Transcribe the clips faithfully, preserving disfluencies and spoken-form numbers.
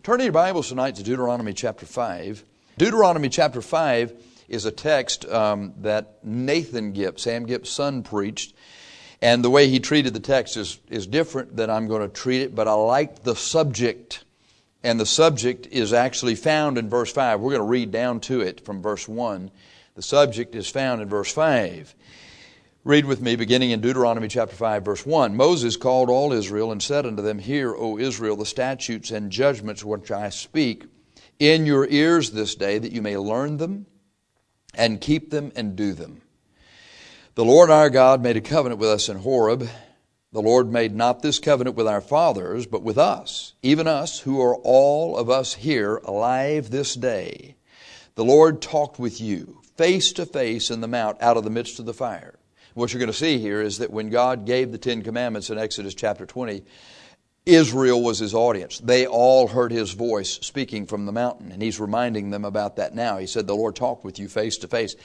Turn your Bibles tonight to Deuteronomy chapter five. Deuteronomy chapter five is a text um, that Nathan Gipp, Sam Gipp's son, preached. And the way he treated the text is, is different than I'm going to treat it, but I like the subject. And the subject is actually found in verse five. We're going to read down to it from verse one. The subject is found in verse five. Read with me, beginning in Deuteronomy chapter five, verse one. Moses called all Israel and said unto them, Hear, O Israel, the statutes and judgments which I speak in your ears this day, that you may learn them and keep them and do them. The Lord our God made a covenant with us in Horeb. The Lord made not this covenant with our fathers, but with us, even us who are all of us here alive this day. The Lord talked with you face to face in the mount out of the midst of the fire. What you're going to see here is that when God gave the Ten Commandments in Exodus chapter twenty, Israel was His audience. They all heard His voice speaking from the mountain, and He's reminding them about that now. He said, the Lord talked with you face to face.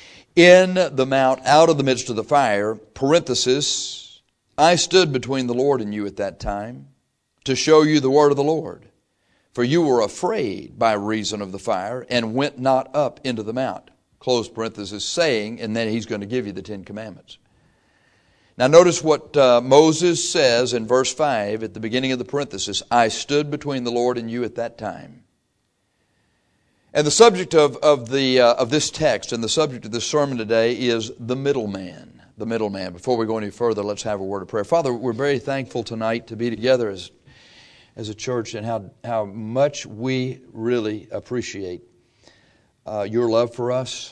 In the mount, out of the midst of the fire, parenthesis, I stood between the Lord and you at that time to show you the word of the Lord. For you were afraid by reason of the fire and went not up into the mount. Close parenthesis, saying, and then He's going to give you the Ten Commandments. Now notice what uh, Moses says in verse five at the beginning of the parenthesis, I stood between the Lord and you at that time. And the subject of, of, the, uh, of this text and the subject of this sermon today is the middleman. The middleman. Before we go any further, let's have a word of prayer. Father, we're very thankful tonight to be together as, as a church, and how, how much we really appreciate uh, your love for us,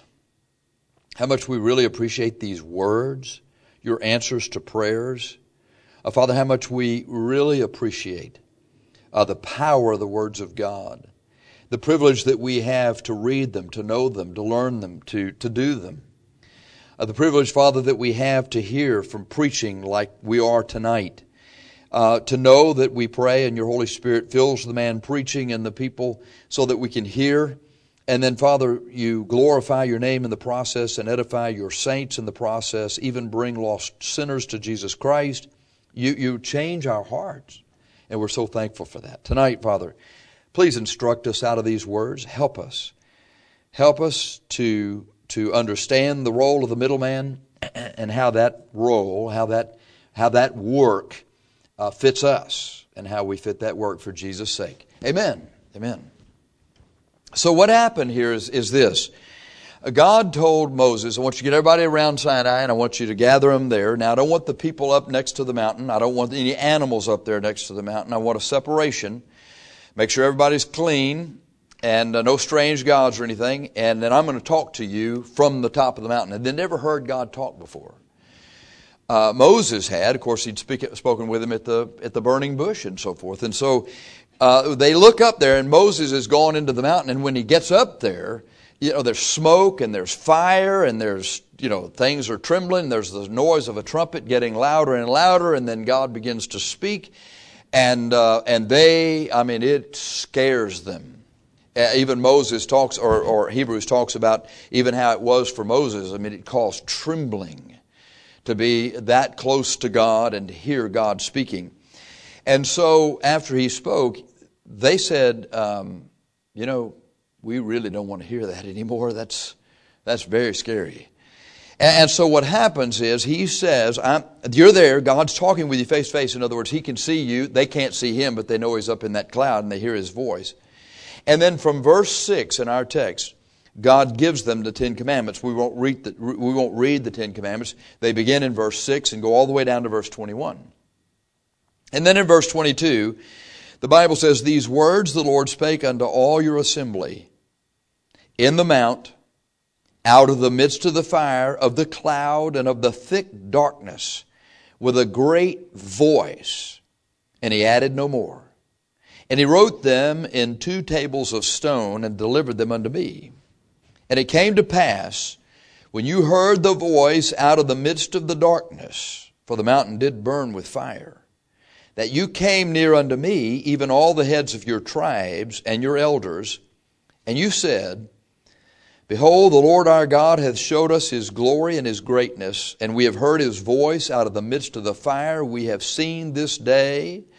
how much we really appreciate these words, your answers to prayers. Uh, Father, how much we really appreciate uh, the power of the words of God. The privilege that we have to read them, to know them, to learn them, to, to do them. Uh, the privilege, Father, that we have to hear from preaching like we are tonight. Uh, to know that we pray and your Holy Spirit fills the man preaching and the people so that we can hear. And then, Father, you glorify your name in the process and edify your saints in the process, even bring lost sinners to Jesus Christ. You, you change our hearts, and we're so thankful for that. Tonight, Father, please instruct us out of these words. Help us. Help us to, to understand the role of the middleman and how that role, how that, how that work uh, fits us and how we fit that work for Jesus' sake. Amen. Amen. So what happened here is, is this. God told Moses, I want you to get everybody around Sinai and I want you to gather them there. Now I don't want the people up next to the mountain. I don't want any animals up there next to the mountain. I want a separation. Make sure everybody's clean and uh, no strange gods or anything. And then I'm going to talk to you from the top of the mountain. And they never heard God talk before. Uh, Moses had, of course, he'd speak, spoken with him at the at the burning bush and so forth. And so uh, they look up there, and Moses has gone into the mountain. And when he gets up there, you know, there's smoke and there's fire and there's, you know, things are trembling. There's the noise of a trumpet getting louder and louder. And then God begins to speak. And uh, and they, I mean, it scares them. Uh, even Moses talks, or, or Hebrews talks about even how it was for Moses. I mean, it caused trembling to be that close to God and to hear God speaking. And so after he spoke, they said, um, you know, we really don't want to hear that anymore. That's that's very scary. And so what happens is he says, I'm, you're there, God's talking with you face to face. In other words, He can see you. They can't see Him, but they know He's up in that cloud and they hear His voice. And then from verse six in our text, God gives them the Ten Commandments. We won't read the, we won't read the Ten Commandments. They begin in verse six and go all the way down to verse twenty-one. And then in verse twenty-two, the Bible says, These words the Lord spake unto all your assembly in the mount, out of the midst of the fire, of the cloud, and of the thick darkness, with a great voice. And he added no more. And he wrote them in two tables of stone, and delivered them unto me. And it came to pass, when you heard the voice out of the midst of the darkness, for the mountain did burn with fire, that you came near unto me, even all the heads of your tribes and your elders, and you said, Behold, the Lord our God hath showed us His glory and His greatness, and we have heard His voice out of the midst of the fire. We have seen this day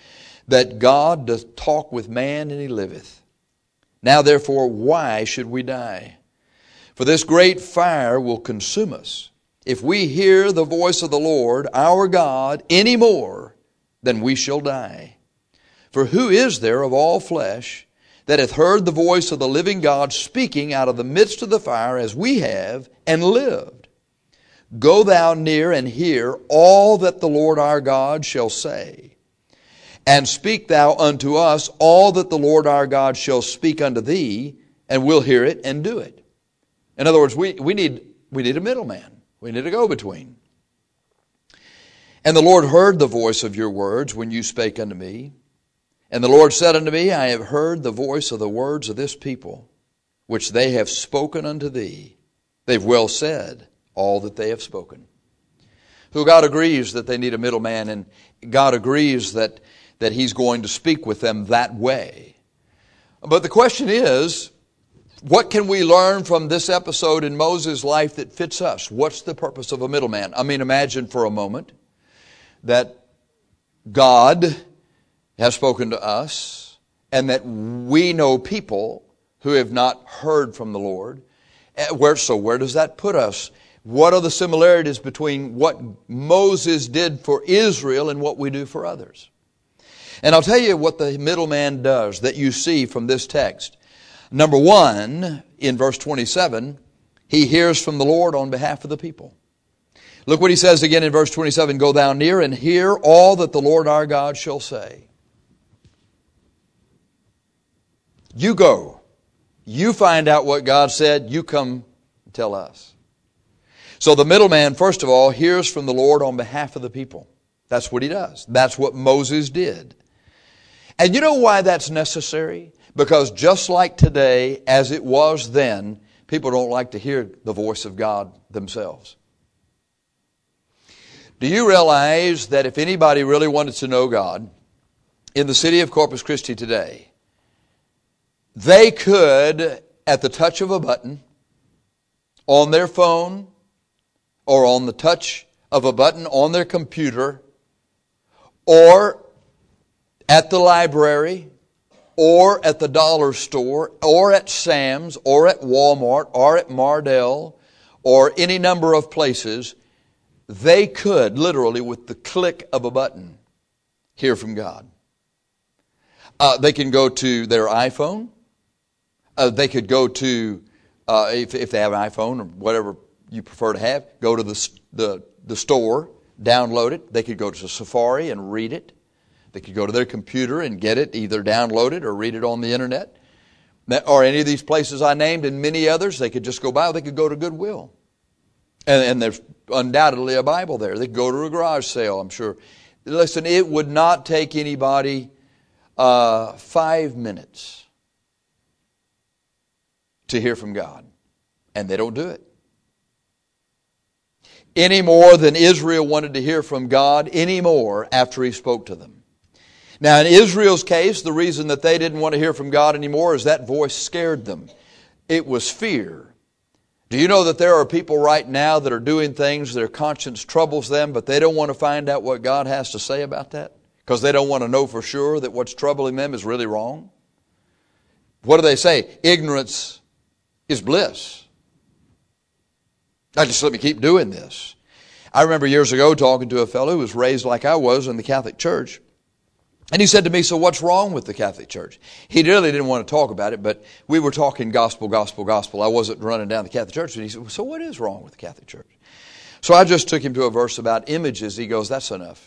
that God doth talk with man, and he liveth. Now therefore, why should we die? For this great fire will consume us, if we hear the voice of the Lord our God any more than we shall die. For who is there of all flesh that hath heard the voice of the living God speaking out of the midst of the fire as we have, and lived? Go thou near and hear all that the Lord our God shall say. And speak thou unto us all that the Lord our God shall speak unto thee, and we'll hear it and do it. In other words, we, we need we need a middleman. We need a go-between. And the Lord heard the voice of your words when you spake unto me. And the Lord said unto me, I have heard the voice of the words of this people, which they have spoken unto thee. They've well said all that they have spoken. So God agrees that they need a middleman, and God agrees that, that He's going to speak with them that way. But the question is, what can we learn from this episode in Moses' life that fits us? What's the purpose of a middleman? I mean, imagine for a moment that God has spoken to us, and that we know people who have not heard from the Lord. Where, so where does that put us? What are the similarities between what Moses did for Israel and what we do for others? And I'll tell you what the middleman does that you see from this text. Number one, in verse twenty-seven, he hears from the Lord on behalf of the people. Look what he says again in verse twenty-seven, Go thou near and hear all that the Lord our God shall say. You go. You find out what God said. You come tell us. So the middleman, first of all, hears from the Lord on behalf of the people. That's what he does. That's what Moses did. And you know why that's necessary? Because just like today, as it was then, people don't like to hear the voice of God themselves. Do you realize that if anybody really wanted to know God in the city of Corpus Christi today, they could, at the touch of a button, on their phone, or on the touch of a button on their computer, or at the library, or at the dollar store, or at Sam's, or at Walmart, or at Mardell, or any number of places, they could, literally with the click of a button, hear from God. Uh, they can go to their iPhone. Uh, they could go to, uh, if, if they have an iPhone or whatever you prefer to have, go to the, the, the store, download it. They could go to Safari and read it. They could go to their computer and get it, either download it or read it on the internet. Or any of these places I named and many others, they could just go by. They could go to Goodwill. And, and there's undoubtedly a Bible there. They could go to a garage sale, I'm sure. Listen, it would not take anybody uh, five minutes to hear from God. And they don't do it. Any more than Israel wanted to hear from God, any more after He spoke to them. Now, in Israel's case, the reason that they didn't want to hear from God anymore is that voice scared them. It was fear. Do you know that there are people right now that are doing things, their conscience troubles them, but they don't want to find out what God has to say about that? Because they don't want to know for sure that what's troubling them is really wrong? What do they say? Ignorance is bliss. Now just let me keep doing this. I remember years ago talking to a fellow who was raised like I was in the Catholic Church. And he said to me, so what's wrong with the Catholic Church? He really didn't want to talk about it, but we were talking gospel, gospel, gospel. I wasn't running down the Catholic Church. And he said, so what is wrong with the Catholic Church? So I just took him to a verse about images. He goes, that's enough.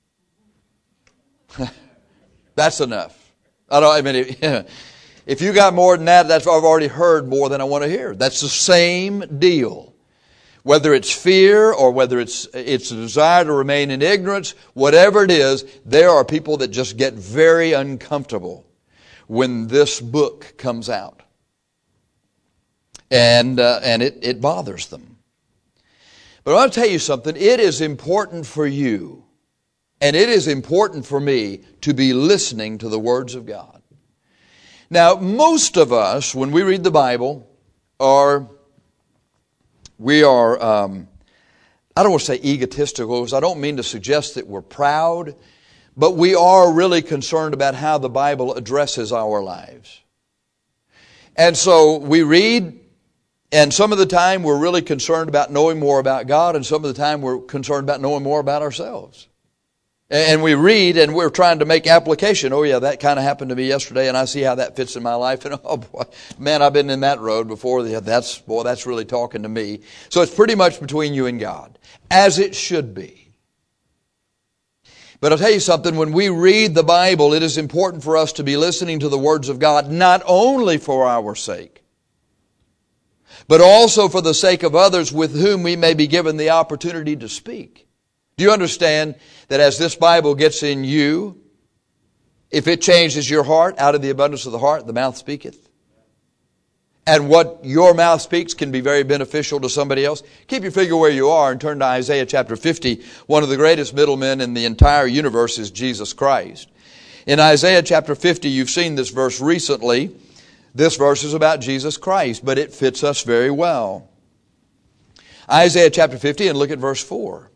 That's enough. I don't, I mean, if you got more than that, that's, I've already heard more than I want to hear. That's the same deal. Whether it's fear or whether it's it's a desire to remain in ignorance, whatever it is, there are people that just get very uncomfortable when this book comes out. And uh, and it, it bothers them. But I want to tell you something. It is important for you, and it is important for me to be listening to the words of God. Now, most of us, when we read the Bible, are... We are, um, I don't want to say egotistical, because I don't mean to suggest that we're proud, but we are really concerned about how the Bible addresses our lives. And so we read, and some of the time we're really concerned about knowing more about God, and some of the time we're concerned about knowing more about ourselves. And we read and we're trying to make application. Oh yeah, that kind of happened to me yesterday and I see how that fits in my life. And oh boy, man, I've been in that road before. That's, boy, that's really talking to me. So it's pretty much between you and God, as it should be. But I'll tell you something, when we read the Bible, it is important for us to be listening to the words of God, not only for our sake, but also for the sake of others with whom we may be given the opportunity to speak. Do you understand that as this Bible gets in you, if it changes your heart, out of the abundance of the heart, the mouth speaketh? And what your mouth speaks can be very beneficial to somebody else. Keep your finger where you are and turn to Isaiah chapter fifty. One of the greatest middlemen in the entire universe is Jesus Christ. In Isaiah chapter fifty, you've seen this verse recently. This verse is about Jesus Christ, but it fits us very well. Isaiah chapter fifty, and look at verse four.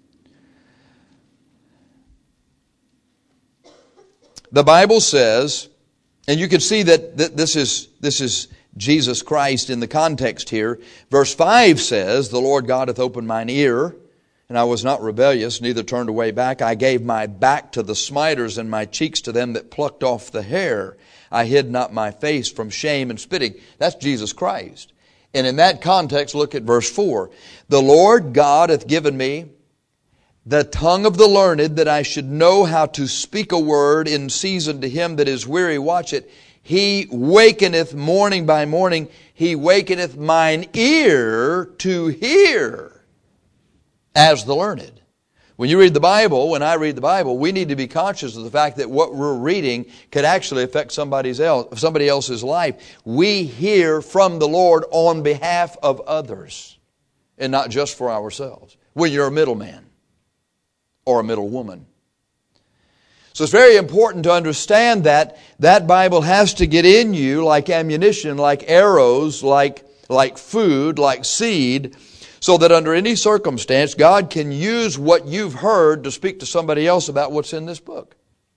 The Bible says, and you can see that this is, this is Jesus Christ in the context here. Verse five says, the Lord God hath opened mine ear, and I was not rebellious, neither turned away back. I gave my back to the smiters, and my cheeks to them that plucked off the hair. I hid not my face from shame and spitting. That's Jesus Christ. And in that context, look at verse four. The Lord God hath given me the tongue of the learned, that I should know how to speak a word in season to him that is weary. Watch it. He wakeneth morning by morning. He wakeneth mine ear to hear as the learned. When you read the Bible, when I read the Bible, we need to be conscious of the fact that what we're reading could actually affect somebody's else, somebody else's life. We hear from the Lord on behalf of others and not just for ourselves. When you're a middleman or a middle woman. So it's very important to understand that that Bible has to get in you like ammunition, like arrows, like, like food, like seed, so that under any circumstance, God can use what you've heard to speak to somebody else about what's in this book.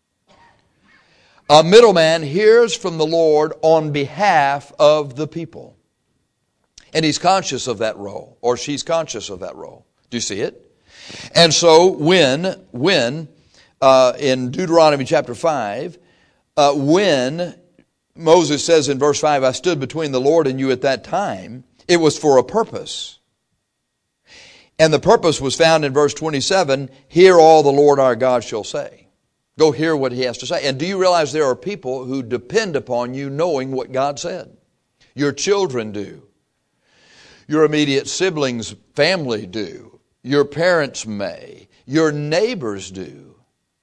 A middleman hears from the Lord on behalf of the people. And he's conscious of that role, or she's conscious of that role. Do you see it? And so when, when uh, in Deuteronomy chapter five, uh, when Moses says in verse five, I stood between the Lord and you at that time, it was for a purpose. And the purpose was found in verse twenty-seven, hear all the Lord our God shall say. Go hear what He has to say. And do you realize there are people who depend upon you knowing what God said? Your children do. Your immediate siblings, family do. Your parents may. Your neighbors do.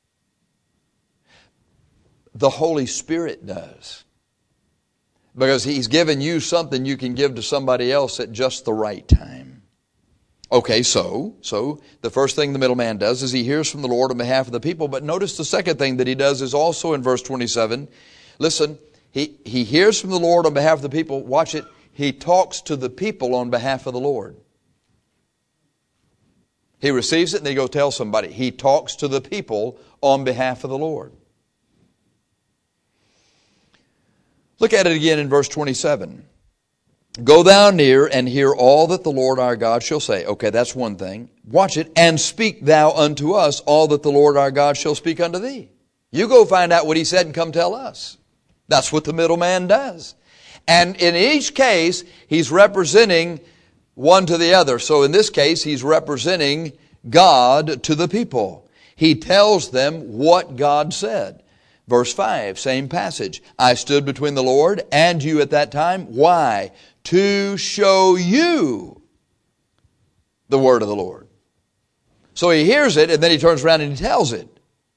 The Holy Spirit does. Because He's given you something you can give to somebody else at just the right time. Okay, so, so the first thing the middleman does is he hears from the Lord on behalf of the people. But notice the second thing that he does is also in verse twenty-seven. Listen, he, he hears from the Lord on behalf of the people. Watch it. He talks to the people on behalf of the Lord. He receives it and then he goes tell somebody. He talks to the people on behalf of the Lord. Look at it again in verse twenty-seven. Go thou near and hear all that the Lord our God shall say. Okay, that's one thing. Watch it. And speak thou unto us all that the Lord our God shall speak unto thee. You go find out what He said and come tell us. That's what the middleman does. And in each case, he's representing one to the other. So in this case, he's representing God to the people. He tells them what God said. Verse five, same passage. I stood between the Lord and you at that time. Why? To show you the word of the Lord. So he hears it and then he turns around and he tells it.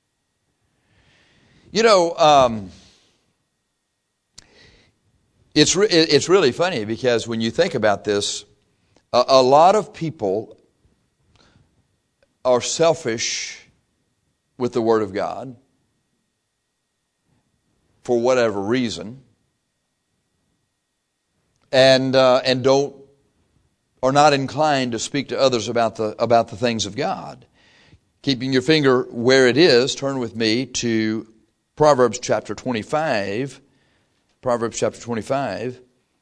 You know, um, it's, re- it's really funny because when you think about this, a, a lot of people are selfish with the Word of God for whatever reason, and uh, and don't are not inclined to speak to others about the about the things of God. Keeping your finger where it is, turn with me to Proverbs chapter twenty-five. Proverbs chapter twenty-five.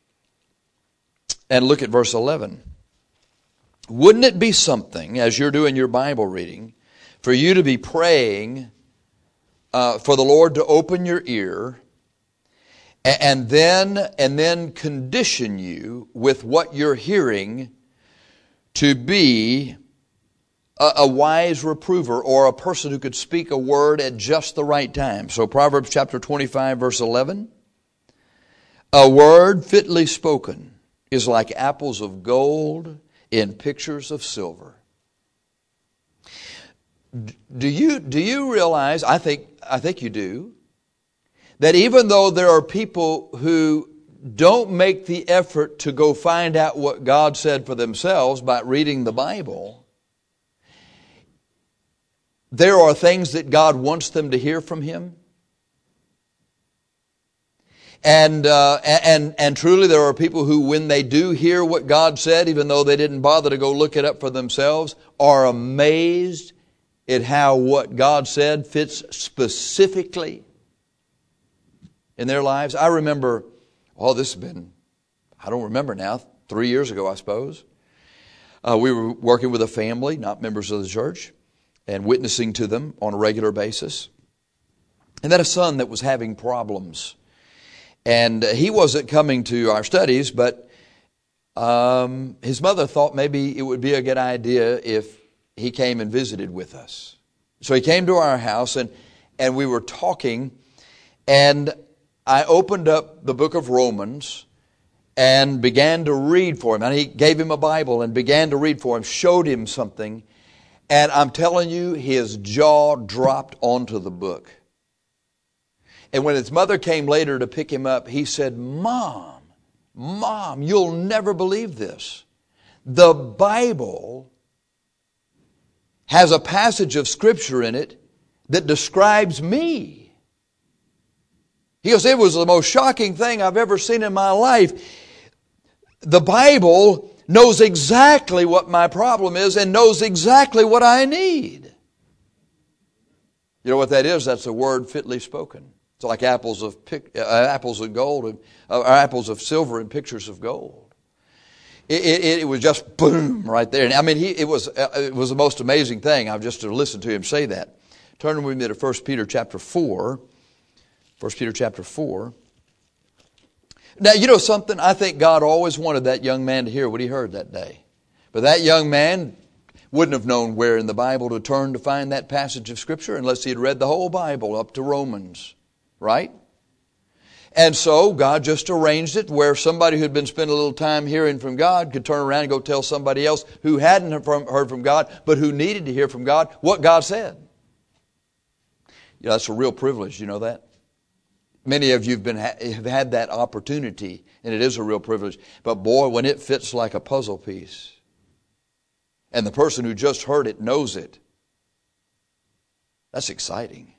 And look at verse eleven. Wouldn't it be something, as you're doing your Bible reading, for you to be praying uh, for the Lord to open your ear and then, and then condition you with what you're hearing to be a, a wise reprover or a person who could speak a word at just the right time? So Proverbs chapter twenty-five verse eleven. A word fitly spoken is like apples of gold in pictures of silver. Do you, do you realize, I think, I think you do, that even though there are people who don't make the effort to go find out what God said for themselves by reading the Bible, there are things that God wants them to hear from Him? And, uh, and, and truly there are people who, when they do hear what God said, even though they didn't bother to go look it up for themselves, are amazed at how what God said fits specifically in their lives. I remember, oh, this has been, I don't remember now, three years ago, I suppose. Uh, we were working with a family, not members of the church, and witnessing to them on a regular basis. And they had a son that was having problems. And he wasn't coming to our studies, but um, his mother thought maybe it would be a good idea if he came and visited with us. So he came to our house, and, and we were talking, and I opened up the book of Romans and began to read for him. And he gave him a Bible and began to read for him, showed him something, and I'm telling you, his jaw dropped onto the book. And when his mother came later to pick him up, he said, Mom, Mom, you'll never believe this. The Bible has a passage of Scripture in it that describes me. He goes, it was the most shocking thing I've ever seen in my life. The Bible knows exactly what my problem is and knows exactly what I need. You know what that is? That's a word fitly spoken. It's like apples of pic, uh, apples of gold, and, uh, or apples of silver and pictures of gold. It, it, it was just boom right there. And I mean, he, it was uh, it was the most amazing thing. I've just to listen to him say that. Turn with me to First Peter chapter four. First Peter chapter four. Now, you know something? I think God always wanted that young man to hear what he heard that day. But that young man wouldn't have known where in the Bible to turn to find that passage of Scripture unless he had read the whole Bible up to Romans. Right? And so God just arranged it where somebody who had been spending a little time hearing from God could turn around and go tell somebody else who hadn't heard from God but who needed to hear from God what God said. You know, that's a real privilege. You know that? Many of you have, been, have had that opportunity, and it is a real privilege. But boy, when it fits like a puzzle piece, and the person who just heard it knows it, that's exciting.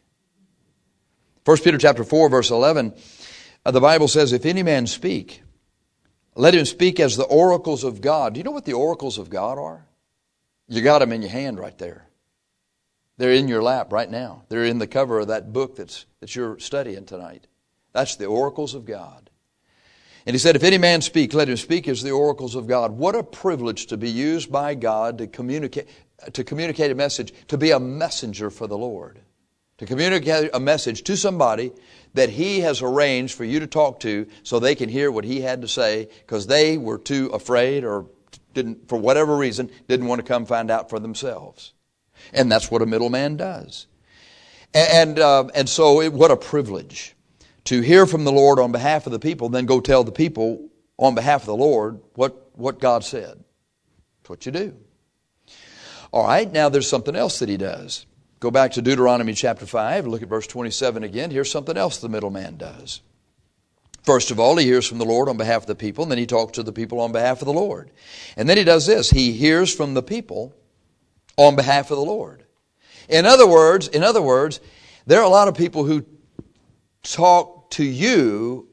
First Peter chapter four, verse eleven, uh, the Bible says, if any man speak, let him speak as the oracles of God. Do you know what the oracles of God are? You got them in your hand right there. They're in your lap right now. They're in the cover of that book that's, that you're studying tonight. That's the oracles of God. And he said, if any man speak, let him speak as the oracles of God. What a privilege to be used by God to communicate, to communicate a message, to be a messenger for the Lord. To communicate a message to somebody that He has arranged for you to talk to so they can hear what He had to say because they were too afraid or didn't, for whatever reason, didn't want to come find out for themselves. And that's what a middleman does. And, uh, and so it, what a privilege to hear from the Lord on behalf of the people, then go tell the people on behalf of the Lord what, what God said. That's what you do. All right, now there's something else that He does. Go back to Deuteronomy chapter five, look at verse twenty-seven again. Here's something else the middleman does. First of all, he hears from the Lord on behalf of the people, and then he talks to the people on behalf of the Lord. And then he does this. He hears from the people on behalf of the Lord. In other words, in other words, there are a lot of people who talk to you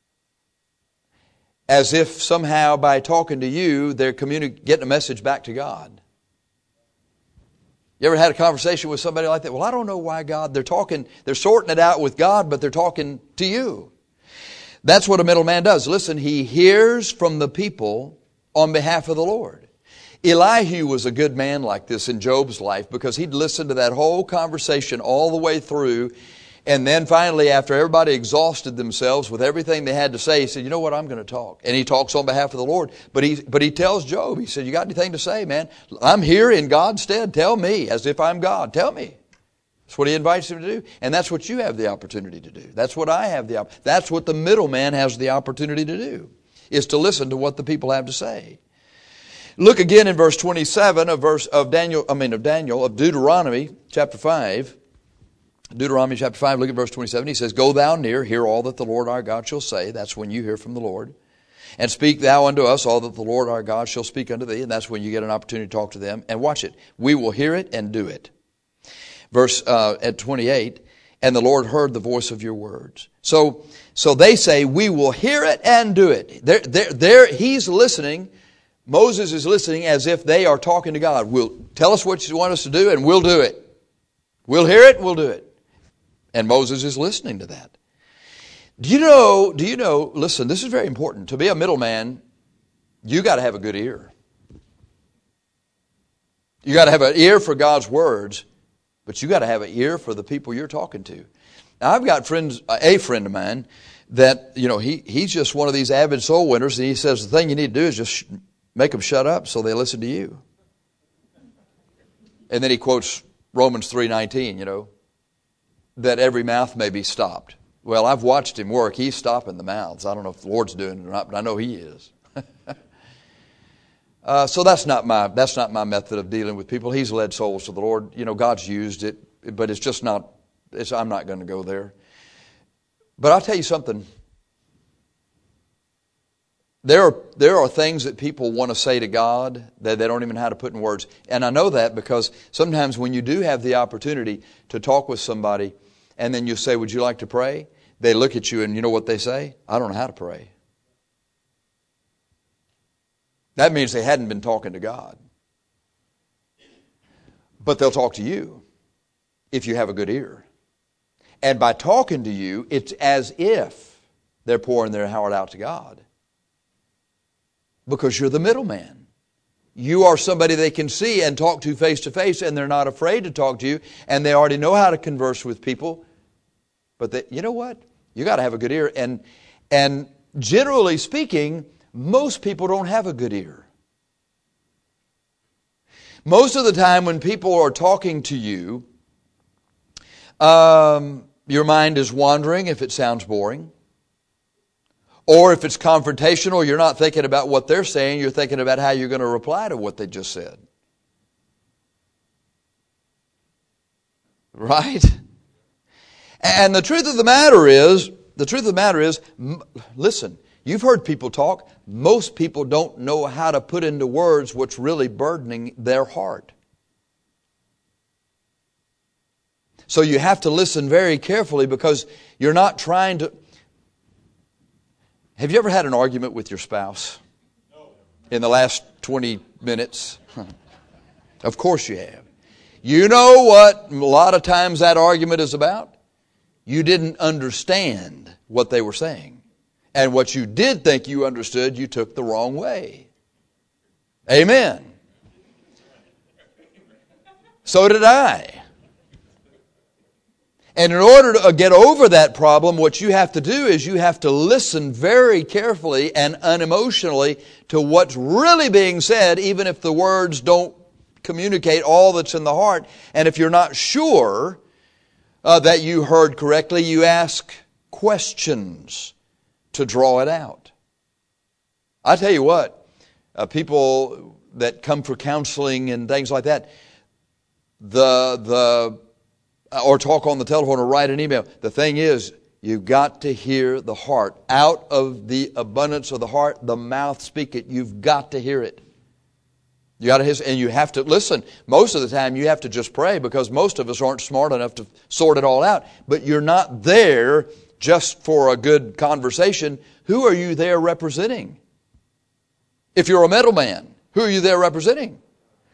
as if somehow by talking to you, they're communi- getting a message back to God. You ever had a conversation with somebody like that? Well, I don't know why God, they're talking, they're sorting it out with God, but they're talking to you. That's what a middleman does. Listen, he hears from the people on behalf of the Lord. Elihu was a good man like this in Job's life because he'd listened to that whole conversation all the way through. And then finally, after everybody exhausted themselves with everything they had to say, he said, you know what, I'm going to talk. And he talks on behalf of the Lord. But he, but he tells Job, he said, you got anything to say, man? I'm here in God's stead. Tell me, as if I'm God. Tell me. That's what he invites him to do. And that's what you have the opportunity to do. That's what I have the opportunity. That's what the middleman has the opportunity to do, is to listen to what the people have to say. Look again in verse twenty-seven of verse of Daniel, I mean of Daniel, of Deuteronomy chapter five. Deuteronomy chapter five, look at verse twenty-seven. He says, go thou near, hear all that the Lord our God shall say. That's when you hear from the Lord. And speak thou unto us all that the Lord our God shall speak unto thee. And that's when you get an opportunity to talk to them. And watch it. We will hear it and do it. Verse uh, at twenty-eight, and the Lord heard the voice of your words. So, so they say, we will hear it and do it. They're, they're, they're, he's listening. Moses is listening as if they are talking to God. We'll tell us what you want us to do and we'll do it. We'll hear it and we'll do it. And Moses is listening to that. Do you know, do you know, listen, this is very important. To be a middleman, you got to have a good ear. You got to have an ear for God's words, but you got to have an ear for the people you're talking to. Now, I've got friends, a friend of mine that, you know, he, he's just one of these avid soul winners, and he says the thing you need to do is just make them shut up so they listen to you. And then he quotes Romans three nineteen, you know, that every mouth may be stopped. Well, I've watched him work. He's stopping the mouths. I don't know if the Lord's doing it or not, but I know he is. uh, so that's not my that's not my method of dealing with people. He's led souls to the Lord. You know, God's used it, but it's just not. It's, I'm not going to go there. But I'll tell you something. There are, there are things that people want to say to God that they don't even know how to put in words. And I know that because sometimes when you do have the opportunity to talk with somebody and then you say, would you like to pray? They look at you and you know what they say? I don't know how to pray. That means they hadn't been talking to God. But they'll talk to you if you have a good ear. And by talking to you, it's as if they're pouring their heart out to God. Because you're the middleman. You are somebody they can see and talk to face to face, and they're not afraid to talk to you, and they already know how to converse with people. But they, you know what? You got to have a good ear. And, and generally speaking, most people don't have a good ear. Most of the time when people are talking to you, um, your mind is wandering if it sounds boring. Or if it's confrontational, you're not thinking about what they're saying, you're thinking about how you're going to reply to what they just said. Right? And the truth of the matter is, the truth of the matter is, m- listen, you've heard people talk. Most people don't know how to put into words what's really burdening their heart. So you have to listen very carefully because you're not trying to... Have you ever had an argument with your spouse in the last twenty minutes? Of course you have. You know what a lot of times that argument is about? You didn't understand what they were saying. And what you did think you understood, you took the wrong way. Amen. So did I. And in order to get over that problem, what you have to do is you have to listen very carefully and unemotionally to what's really being said, even if the words don't communicate all that's in the heart. And if you're not sure uh, that you heard correctly, you ask questions to draw it out. I tell you what, uh, people that come for counseling and things like that, the the or talk on the telephone or write an email. The thing is, you've got to hear the heart. Out of the abundance of the heart, the mouth speaketh. You've got to hear it. You got to hear, and you have to listen. Most of the time, you have to just pray because most of us aren't smart enough to sort it all out. But you're not there just for a good conversation. Who are you there representing? If you're a middleman, who are you there representing?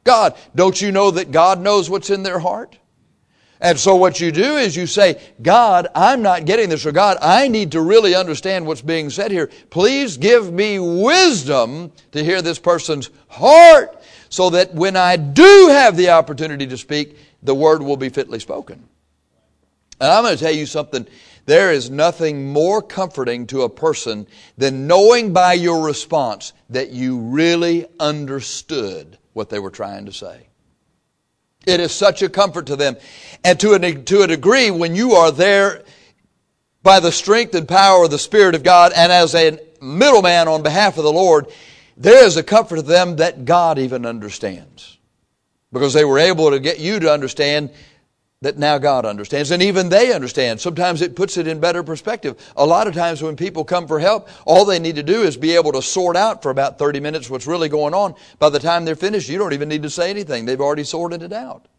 God. Don't you know that God knows what's in their heart? And so what you do is you say, God, I'm not getting this, or God, I need to really understand what's being said here. Please give me wisdom to hear this person's heart, so that when I do have the opportunity to speak, the word will be fitly spoken. And I'm going to tell you something. There is nothing more comforting to a person than knowing by your response that you really understood what they were trying to say. It is such a comfort to them. And to a, to a degree, when you are there by the strength and power of the Spirit of God and as a middleman on behalf of the Lord, there is a comfort to them that God even understands. Because they were able to get you to understand that now God understands. And even they understand. Sometimes it puts it in better perspective. A lot of times when people come for help, all they need to do is be able to sort out for about thirty minutes what's really going on. By the time they're finished, you don't even need to say anything. They've already sorted it out.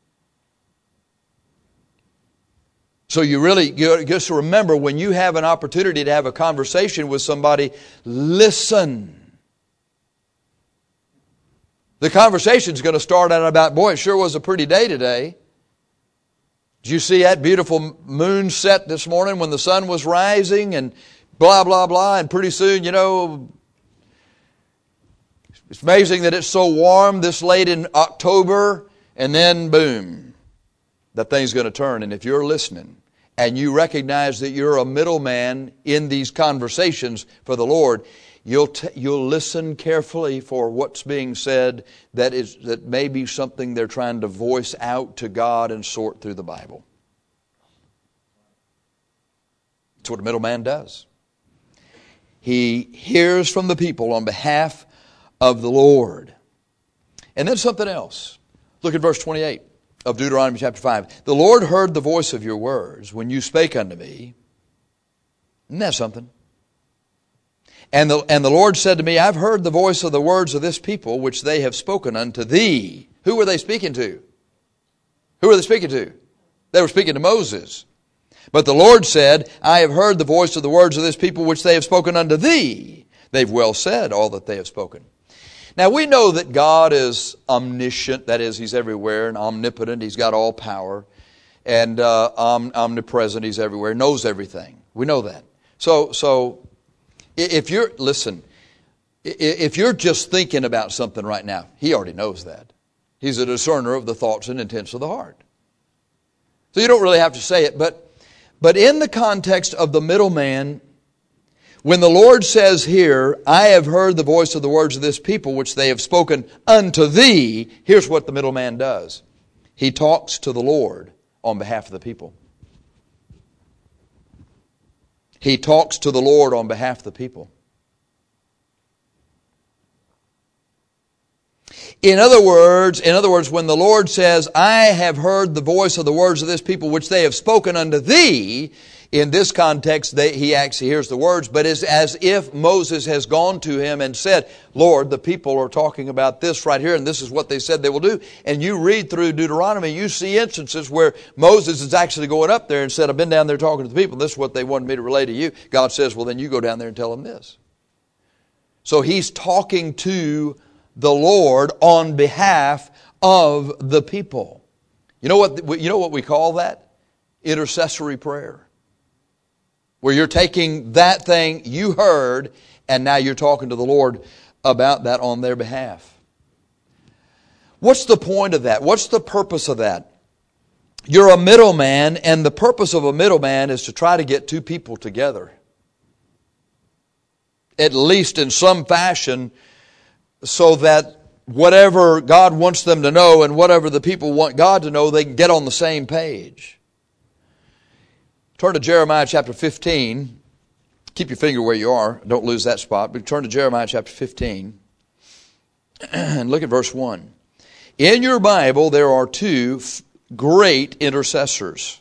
So you really, you just remember, when you have an opportunity to have a conversation with somebody, listen. The conversation's going to start out about, boy, it sure was a pretty day today. Did you see that beautiful moon set this morning when the sun was rising, and blah, blah, blah, and pretty soon, you know, it's amazing that it's so warm this late in October, and then boom, that thing's going to turn. And if you're listening and you recognize that you're a middleman in these conversations for the Lord, You'll t- you'll listen carefully for what's being said that is that may be something they're trying to voice out to God and sort through the Bible. That's what a middleman does. He hears from the people on behalf of the Lord. And then something else. Look at verse twenty-eight of Deuteronomy chapter five. The Lord heard the voice of your words when you spake unto me. Isn't that something? And the, and the Lord said to me, I've heard the voice of the words of this people, which they have spoken unto thee. Who were they speaking to? Who were they speaking to? They were speaking to Moses. But the Lord said, I have heard the voice of the words of this people, which they have spoken unto thee. They've well said all that they have spoken. Now we know that God is omniscient. That is, He's everywhere, and omnipotent. He's got all power. And uh, om- omnipresent. He's everywhere. Knows everything. We know that. So, so... If you're, listen, if you're just thinking about something right now, He already knows that. He's a discerner of the thoughts and intents of the heart. So you don't really have to say it, but, but in the context of the middleman, when the Lord says here, I have heard the voice of the words of this people, which they have spoken unto thee, here's what the middleman does. He talks to the Lord on behalf of the people. He talks to the Lord on behalf of the people. In other words, in other words, when the Lord says, I have heard the voice of the words of this people which they have spoken unto thee, in this context, they, he actually hears the words, but it's as if Moses has gone to him and said, Lord, the people are talking about this right here, and this is what they said they will do. And you read through Deuteronomy, you see instances where Moses is actually going up there and said, I've been down there talking to the people, this is what they wanted me to relay to you. God says, well, then you go down there and tell them this. So he's talking to the Lord on behalf of the people. You know what, you know what we call that? Intercessory prayer. Where you're taking that thing you heard and now you're talking to the Lord about that on their behalf. What's the point of that? What's the purpose of that? You're a middleman, and the purpose of a middleman is to try to get two people together. At least in some fashion, so that whatever God wants them to know and whatever the people want God to know, they can get on the same page. Turn to Jeremiah chapter fifteen. Keep your finger where you are. Don't lose that spot. But turn to Jeremiah chapter fifteen. And look at verse one. In your Bible, there are two great intercessors.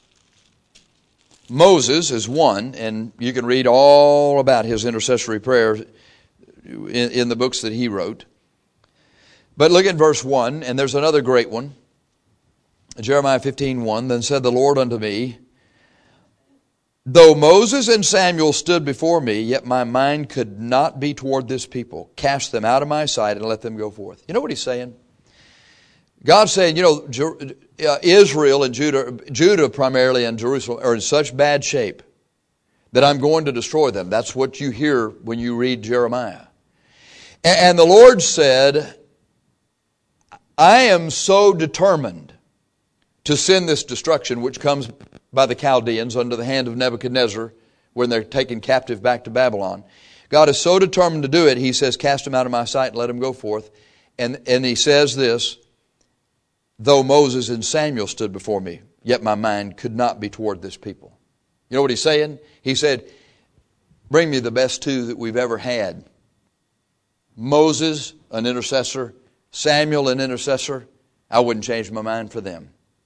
Moses is one, and you can read all about his intercessory prayer in, in the books that he wrote. But look at verse one, and there's another great one. Jeremiah fifteen one. Then said the Lord unto me, though Moses and Samuel stood before me, yet my mind could not be toward this people. Cast them out of my sight and let them go forth. You know what he's saying? God's saying, you know, Jer- uh, Israel and Judah, Judah primarily and Jerusalem are in such bad shape that I'm going to destroy them. That's what you hear when you read Jeremiah. And, and the Lord said, I am so determined to send this destruction, which comes by the Chaldeans under the hand of Nebuchadnezzar when they're taken captive back to Babylon. God is so determined to do it, He says, cast them out of my sight and let them go forth. And, and He says this, though Moses and Samuel stood before me, yet my mind could not be toward this people. You know what He's saying? He said, bring me the best two that we've ever had. Moses, an intercessor, Samuel, an intercessor. I wouldn't change my mind for them.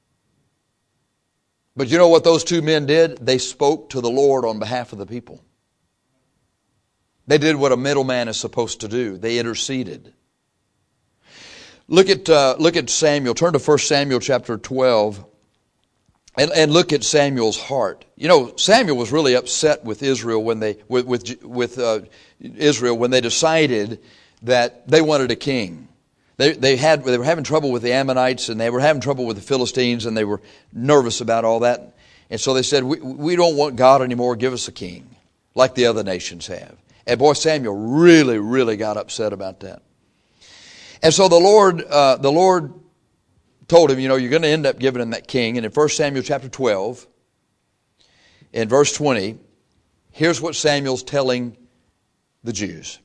But you know what those two men did? They spoke to the Lord on behalf of the people. They did what a middleman is supposed to do. They interceded. Look at uh, look at Samuel. Turn to First Samuel chapter twelve, and, and look at Samuel's heart. You know, Samuel was really upset with Israel when they with with, with uh, Israel when they decided that they wanted a king. They they had they were having trouble with the Ammonites, and they were having trouble with the Philistines, and they were nervous about all that. And so they said, we, we don't want God anymore. Give us a king, like the other nations have. And boy, Samuel really, really got upset about that. And so the Lord, uh, the Lord told him, you know, you're going to end up giving him that king. And in First Samuel chapter twelve, in verse twenty, here's what Samuel's telling the Jews.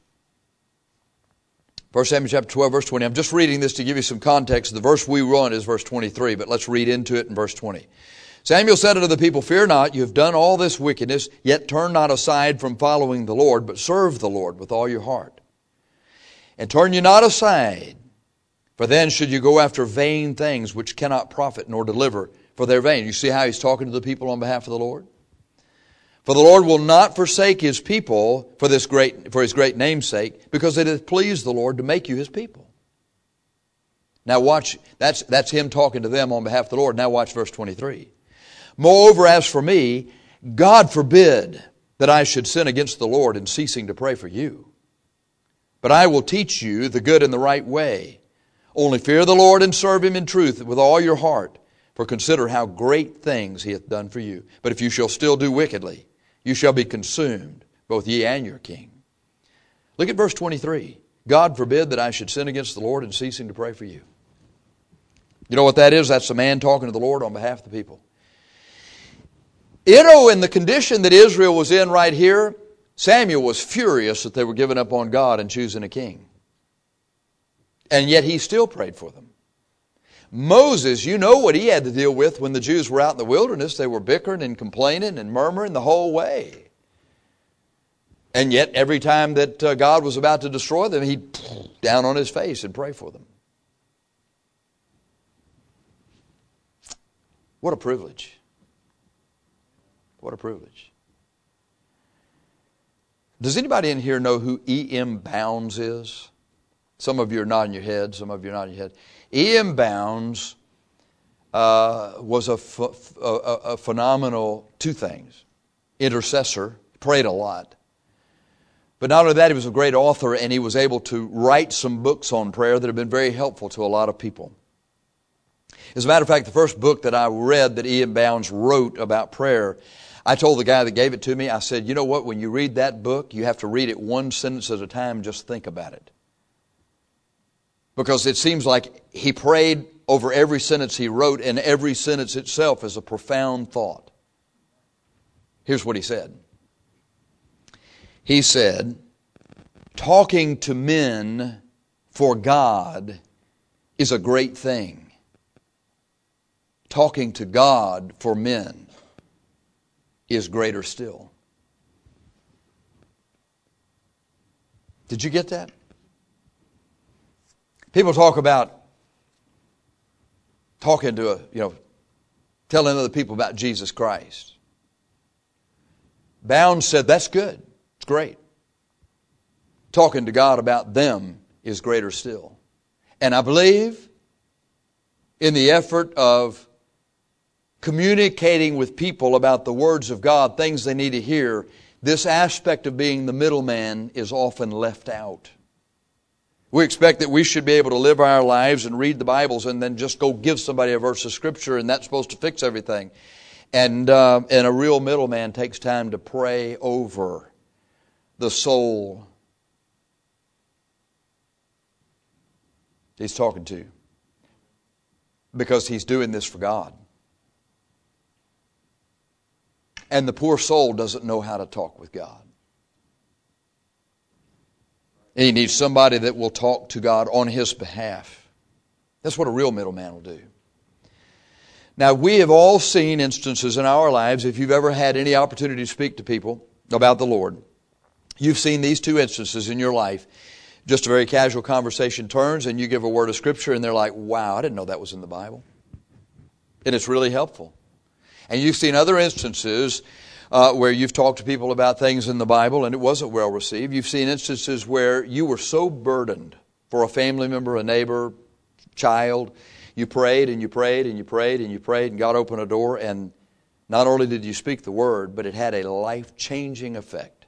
First Samuel chapter twelve, verse twenty. I'm just reading this to give you some context. The verse we run is verse twenty-three, but let's read into it in verse twenty. Samuel said unto the people, fear not, you have done all this wickedness, yet turn not aside from following the Lord, but serve the Lord with all your heart. And turn you not aside, for then should you go after vain things which cannot profit nor deliver, for they're vain. You see how he's talking to the people on behalf of the Lord? For the Lord will not forsake His people for this great for His great name's sake, because it hath pleased the Lord to make you His people. Now watch, that's that's Him talking to them on behalf of the Lord. Now watch verse twenty-three. Moreover, as for me, God forbid that I should sin against the Lord in ceasing to pray for you. But I will teach you the good and the right way. Only fear the Lord and serve Him in truth with all your heart. For consider how great things He hath done for you. But if you shall still do wickedly, you shall be consumed, both ye and your king. Look at verse twenty-three. God forbid that I should sin against the Lord in ceasing to pray for you. You know what that is? That's a man talking to the Lord on behalf of the people. You know, in the condition that Israel was in right here, Samuel was furious that they were giving up on God and choosing a king. And yet he still prayed for them. Moses, you know what he had to deal with when the Jews were out in the wilderness. They were bickering and complaining and murmuring the whole way. And yet every time that uh, God was about to destroy them, he'd down on his face and pray for them. What a privilege. What a privilege. Does anybody in here know who E M. Bounds is? Some of you are nodding your head, some of you are nodding your head. E M. Bounds uh, was a, ph- a, a phenomenal two things. Intercessor, prayed a lot. But not only that, he was a great author, and he was able to write some books on prayer that have been very helpful to a lot of people. As a matter of fact, the first book that I read that E M. Bounds wrote about prayer, I told the guy that gave it to me, I said, you know what, when you read that book, you have to read it one sentence at a time, just think about it. Because it seems like he prayed over every sentence he wrote, and every sentence itself is a profound thought. Here's what he said. He said, talking to men for God is a great thing. Talking to God for men is greater still. Did you get that? People talk about talking to a, you know, telling other people about Jesus Christ. Bounds said, that's good. It's great. Talking to God about them is greater still. And I believe in the effort of communicating with people about the words of God, things they need to hear, this aspect of being the middleman is often left out. We expect that we should be able to live our lives and read the Bibles and then just go give somebody a verse of Scripture and that's supposed to fix everything. And, uh, and a real middleman takes time to pray over the soul he's talking to, because he's doing this for God. And the poor soul doesn't know how to talk with God. And he needs somebody that will talk to God on his behalf. That's what a real middleman will do. Now, we have all seen instances in our lives, if you've ever had any opportunity to speak to people about the Lord, you've seen these two instances in your life. Just a very casual conversation turns and you give a word of Scripture and they're like, wow, I didn't know that was in the Bible. And it's really helpful. And you've seen other instances uh, where you've talked to people about things in the Bible and it wasn't well received. You've seen instances where you were so burdened for a family member, a neighbor, child. You prayed and you prayed and you prayed and you prayed and God opened a door, and not only did you speak the word, but it had a life-changing effect.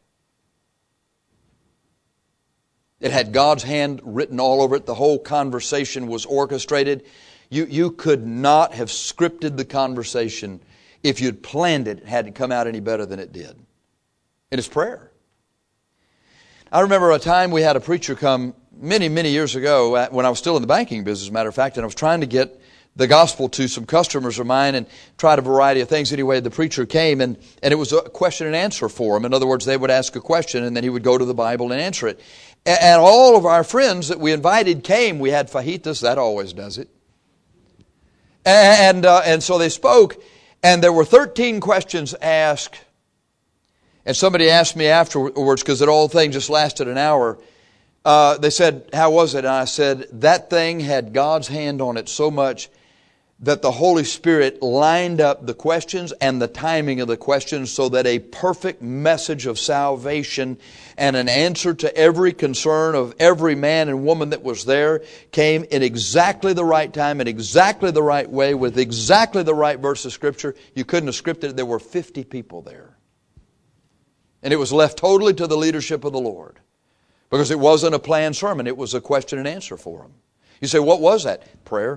It had God's hand written all over it. The whole conversation was orchestrated. You, you could not have scripted the conversation. If you'd planned it, it hadn't come out any better than it did. And it's prayer. I remember a time we had a preacher come many, many years ago when I was still in the banking business, as a matter of fact, and I was trying to get the gospel to some customers of mine and tried a variety of things. Anyway, the preacher came and, and it was a question and answer for him. In other words, they would ask a question and then he would go to the Bible and answer it. And, and all of our friends that we invited came. We had fajitas, that always does it. And, uh, and so they spoke, and there were thirteen questions asked. And somebody asked me afterwards, because the whole thing just lasted an hour, uh, they said, how was it? And I said, that thing had God's hand on it so much that the Holy Spirit lined up the questions and the timing of the questions so that a perfect message of salvation and an answer to every concern of every man and woman that was there came in exactly the right time, in exactly the right way, with exactly the right verse of Scripture. You couldn't have scripted it. There were fifty people there. And it was left totally to the leadership of the Lord. Because it wasn't a planned sermon. It was a question and answer for them. You say, what was that? Prayer.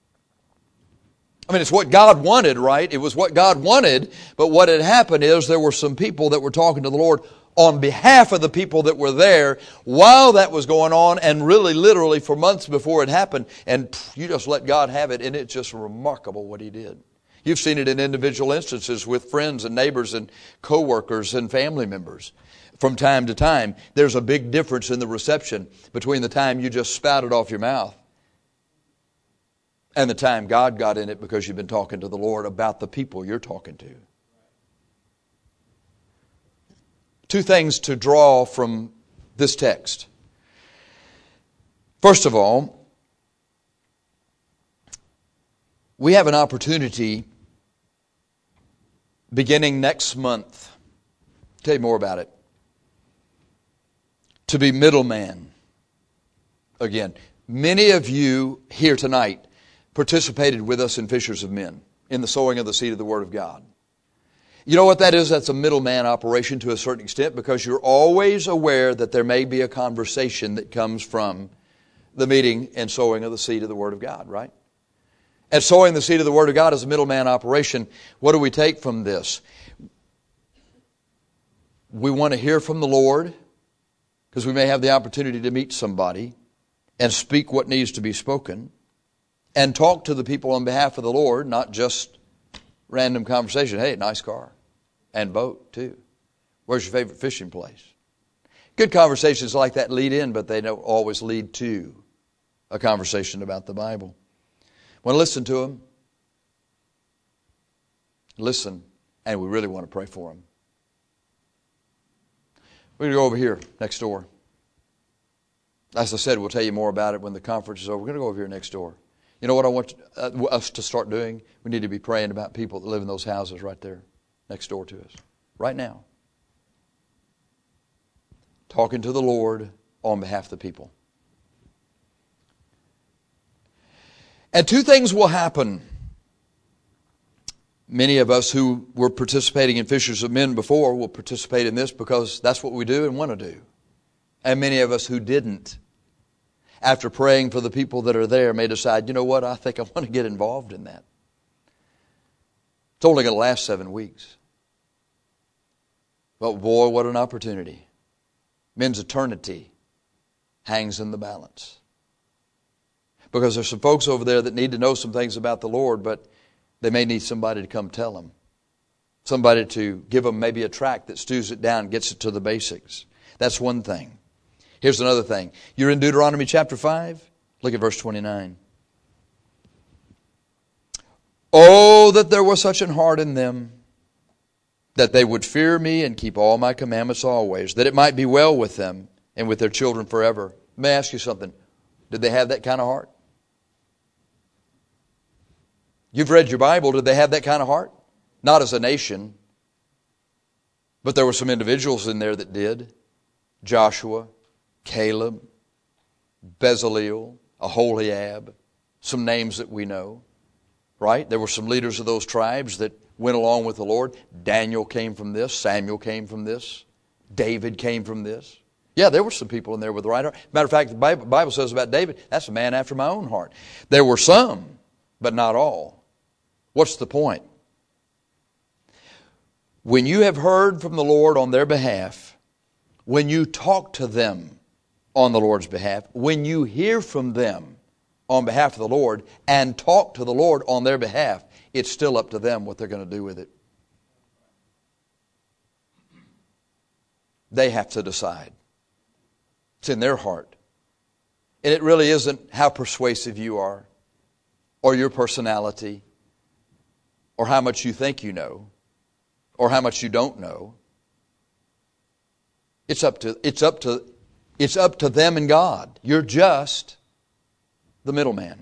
I mean, it's what God wanted, right? It was what God wanted, but what had happened is there were some people that were talking to the Lord on behalf of the people that were there while that was going on, and really literally for months before it happened, and pff, you just let God have it, and it's just remarkable what He did. You've seen it in individual instances with friends and neighbors and co-workers and family members. From time to time, there's a big difference in the reception between the time you just spouted off your mouth and the time God got in it because you've been talking to the Lord about the people you're talking to. Two things to draw from this text. First of all, we have an opportunity beginning next month. I'll tell you more about it. To be middleman again. Many of you here tonight participated with us in Fishers of Men, in the sowing of the seed of the Word of God. You know what that is? That's a middleman operation to a certain extent, because you're always aware that there may be a conversation that comes from the meeting and sowing of the seed of the Word of God, right? And sowing the seed of the Word of God is a middleman operation. What do we take from this? We want to hear from the Lord, because we may have the opportunity to meet somebody and speak what needs to be spoken, and talk to the people on behalf of the Lord, not just random conversation. Hey, nice car and boat too. Where's your favorite fishing place? Good conversations like that lead in, but they don't always lead to a conversation about the Bible. Want to listen to them? Listen, and we really want to pray for them. We're going to go over here next door. As I said, we'll tell you more about it when the conference is over. We're going to go over here next door. You know what I want uh, us to start doing? We need to be praying about people that live in those houses right there next door to us. Right now. Talking to the Lord on behalf of the people. And two things will happen. Many of us who were participating in Fishers of Men before will participate in this because that's what we do and want to do. And many of us who didn't after praying for the people that are there, may decide, you know what, I think I want to get involved in that. It's only going to last seven weeks. But boy, what an opportunity. Men's eternity hangs in the balance. Because there's some folks over there that need to know some things about the Lord, but they may need somebody to come tell them. Somebody to give them maybe a tract that stews it down, gets it to the basics. That's one thing. Here's another thing. You're in Deuteronomy chapter five. Look at verse twenty-nine. Oh, that there was such an heart in them, that they would fear me and keep all my commandments always, that it might be well with them and with their children forever. Let me ask you something. Did they have that kind of heart? You've read your Bible. Did they have that kind of heart? Not as a nation. But there were some individuals in there that did. Joshua, Caleb, Bezaleel, Aholiab, some names that we know. Right? There were some leaders of those tribes that went along with the Lord. Daniel came from this. Samuel came from this. David came from this. Yeah, there were some people in there with the right heart. Matter of fact, the Bible, Bible says about David, that's a man after my own heart. There were some, but not all. What's the point? When you have heard from the Lord on their behalf, when you talk to them on the Lord's behalf, when you hear from them on behalf of the Lord and talk to the Lord on their behalf, it's still up to them what they're going to do with it. They have to decide. It's in their heart. And it really isn't how persuasive you are, or your personality, or how much you think you know, or how much you don't know. It's up to it's up to it's up to them and God. You're just the middleman.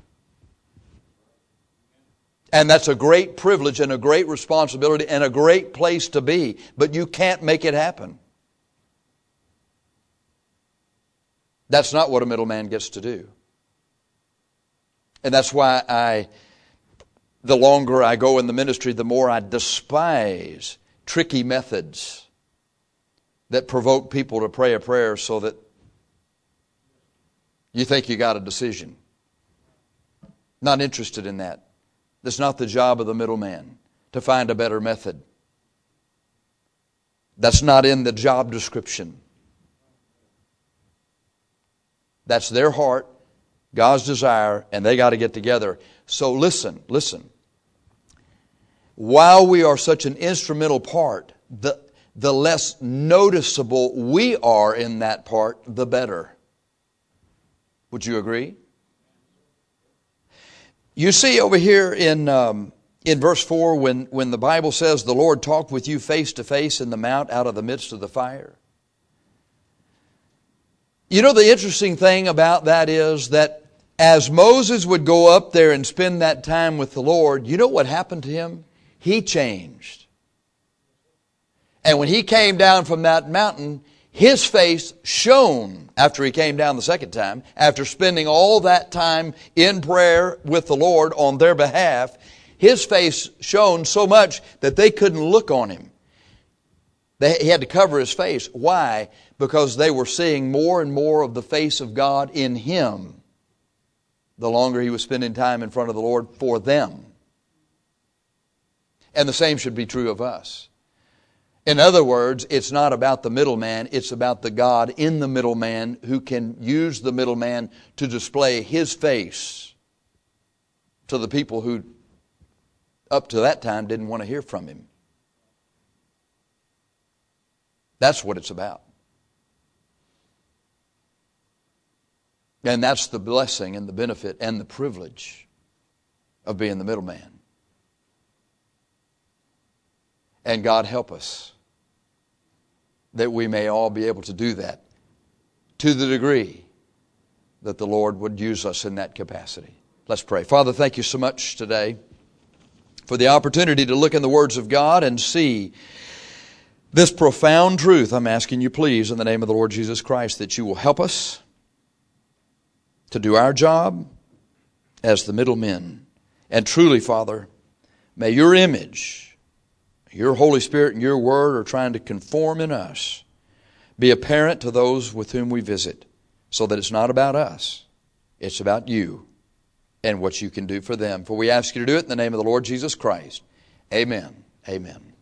And that's a great privilege and a great responsibility and a great place to be, but you can't make it happen. That's not what a middleman gets to do. And that's why I, the longer I go in the ministry, the more I despise tricky methods that provoke people to pray a prayer so that you think you got a decision. Not interested in that. That's not the job of the middleman, to find a better method. That's not in the job description. That's their heart, God's desire, and they got to get together. So listen, listen. While we are such an instrumental part, the, the less noticeable we are in that part, the better. Would you agree? You see over here in um, in verse four, when, when the Bible says the Lord talked with you face to face in the mount out of the midst of the fire. You know, the interesting thing about that is that as Moses would go up there and spend that time with the Lord, you know what happened to him? He changed. And when he came down from that mountain, his face shone after he came down the second time, after spending all that time in prayer with the Lord on their behalf. His face shone so much that they couldn't look on him. They, he had to cover his face. Why? Because they were seeing more and more of the face of God in him the longer he was spending time in front of the Lord for them. And the same should be true of us. In other words, it's not about the middleman, it's about the God in the middleman who can use the middleman to display His face to the people who up to that time didn't want to hear from Him. That's what it's about. And that's the blessing and the benefit and the privilege of being the middleman. And God help us that we may all be able to do that to the degree that the Lord would use us in that capacity. Let's pray. Father, thank you so much today for the opportunity to look in the words of God and see this profound truth. I'm asking you, please, in the name of the Lord Jesus Christ, that you will help us to do our job as the middlemen. And truly, Father, may your image, your Holy Spirit and your Word are trying to conform in us, be apparent to those with whom we visit, so that it's not about us. It's about you and what you can do for them. For we ask you to do it in the name of the Lord Jesus Christ. Amen. Amen.